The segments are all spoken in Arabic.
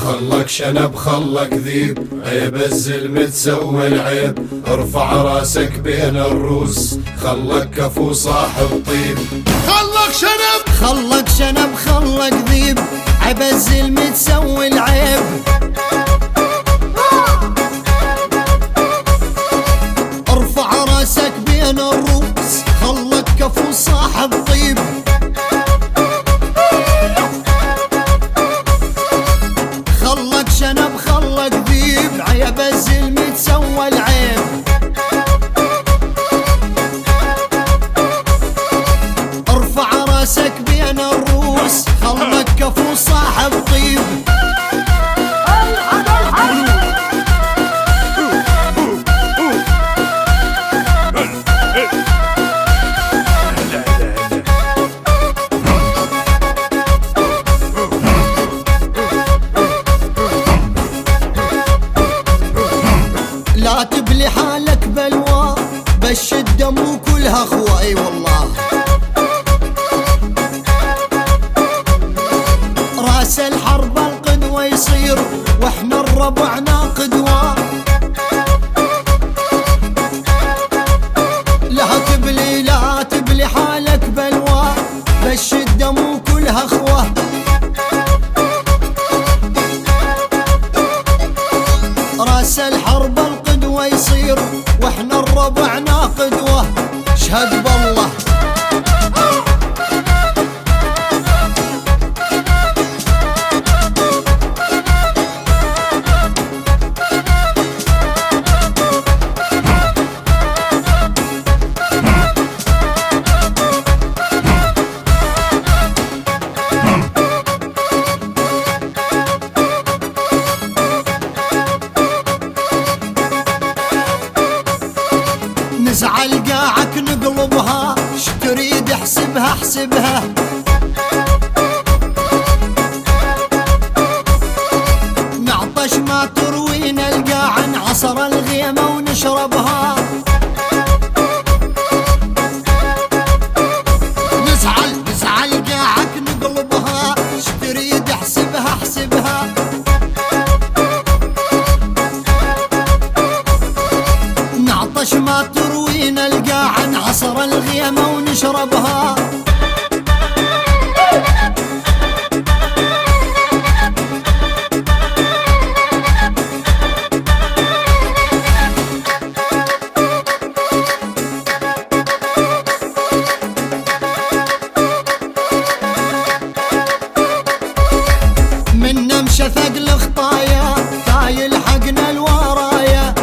خلك شنب خلك ذيب، عيب الزلم تسوي العيب، ارفع راسك بين الروس، خلك كفو صاحب طيب. خلك شنب خلك شنب خلك ذيب، عيب الزلم تسوي العيب، ارفع راسك بين الروس، خلك كفو صاحب طيب. خلك شنب خلك ذيب، عيب الزلم تسوى العيب، ارفع راسك بين الروس، خلك كفو صاحب طيب. لا تبلي حالك بلوى، بالشدة مو كلها اخوة، اي والله. راس الحرب القدوة يصير، واحنا الربعنا قدوة. لا تبلي حالك بلوى، بالشدة مو كلها اخوة. راس الحرب القدوة يصير، واحنا الربعنا قدوة. اشهد بالله نزعل قاعك نقلبها، شتريد احسبها احسبها. نعطش ما تروينا القاع، نعصر الغيمة ونشربها. نزعل قاعك نقلبها، شتريد احسبها احسبها. نعطش ما تروينا القاع، نعصر الغيمة ونشربها. من نمشى ثقل خطايا، تايل حقنا الورايا.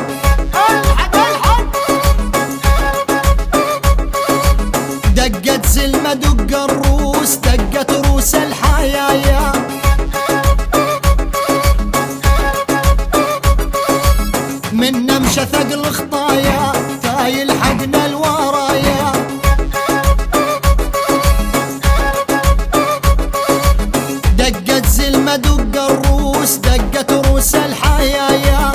دقت زلمة دق الروس، دقت روس الحيايا. من نمشى ثقل خطايا، تايل حقنا الورايا. دقت زلمة دق الروس، دقت روس الحيايا.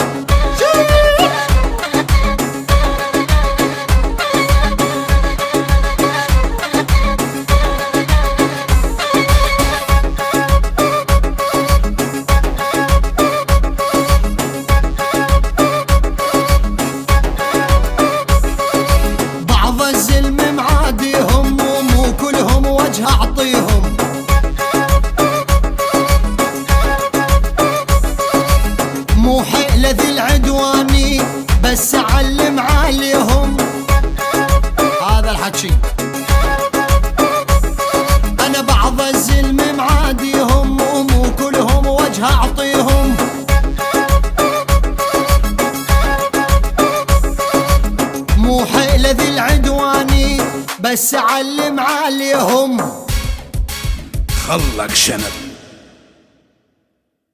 بعض الزلم معاديهم، ومو كلهم وجه اعطيهم. مو حيلة ذي العدواني، بس اعلم عليهم. هذا الحكي انا بعض الزلم معاديهم، ومو كلهم وجه اعطيهم. مو حيلة ذي العدواني، بس اعلم عليهم. خلك شنب